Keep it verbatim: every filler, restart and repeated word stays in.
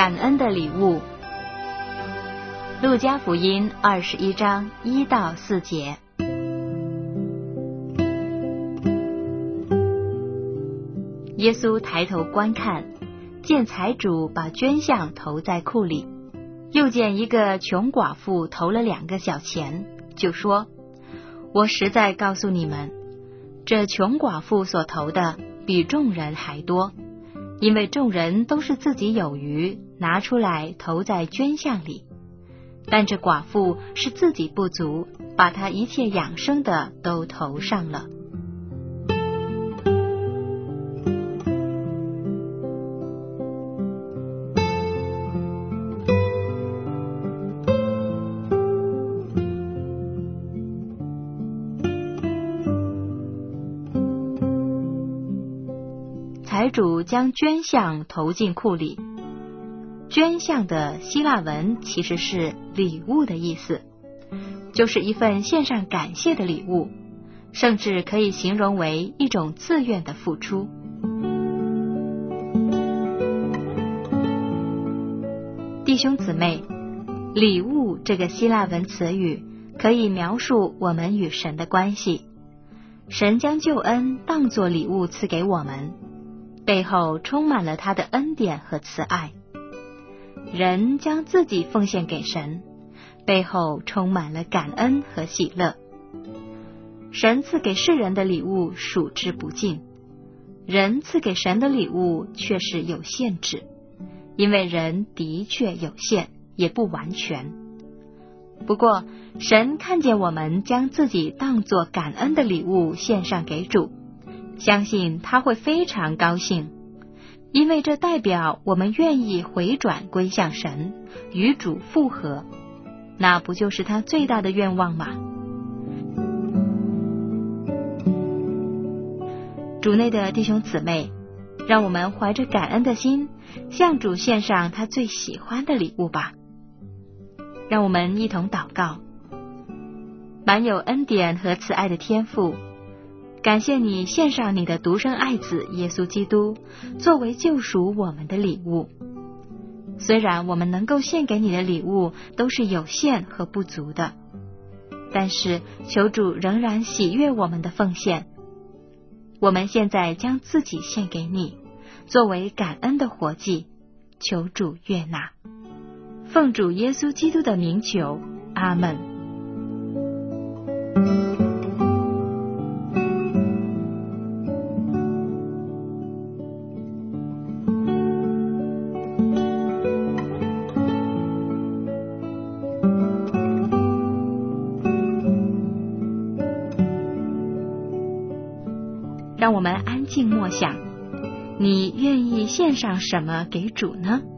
感恩的礼物。路加福音二十一章一到四节。耶稣抬头观看，见财主把捐项投在库里，又见一个穷寡妇投了两个小钱，就说：我实在告诉你们，这穷寡妇所投的比众人还多，因为众人都是自己有余，拿出来投在捐项里，但这寡妇是自己不足，把她一切养生的都投上了。财主将捐项投进库里。捐项的希腊文其实是礼物的意思，就是一份献上感谢的礼物，甚至可以形容为一种自愿的付出。弟兄姊妹，礼物这个希腊文词语可以描述我们与神的关系。神将救恩当作礼物赐给我们，背后充满了他的恩典和慈爱。人将自己奉献给神，背后充满了感恩和喜乐。神赐给世人的礼物数之不尽，人赐给神的礼物却是有限制，因为人的确有限，也不完全。不过神看见我们将自己当作感恩的礼物献上给主，相信他会非常高兴，因为这代表我们愿意回转归向神，与主复合，那不就是他最大的愿望吗？主内的弟兄姊妹，让我们怀着感恩的心，向主献上他最喜欢的礼物吧。让我们一同祷告。满有恩典和慈爱的天父，感谢你献上你的独生爱子耶稣基督，作为救赎我们的礼物。虽然我们能够献给你的礼物都是有限和不足的，但是求主仍然喜悦我们的奉献。我们现在将自己献给你，作为感恩的活祭，求主悦纳。奉主耶稣基督的名求，阿们。让我们安静默想，你愿意献上什么给主呢？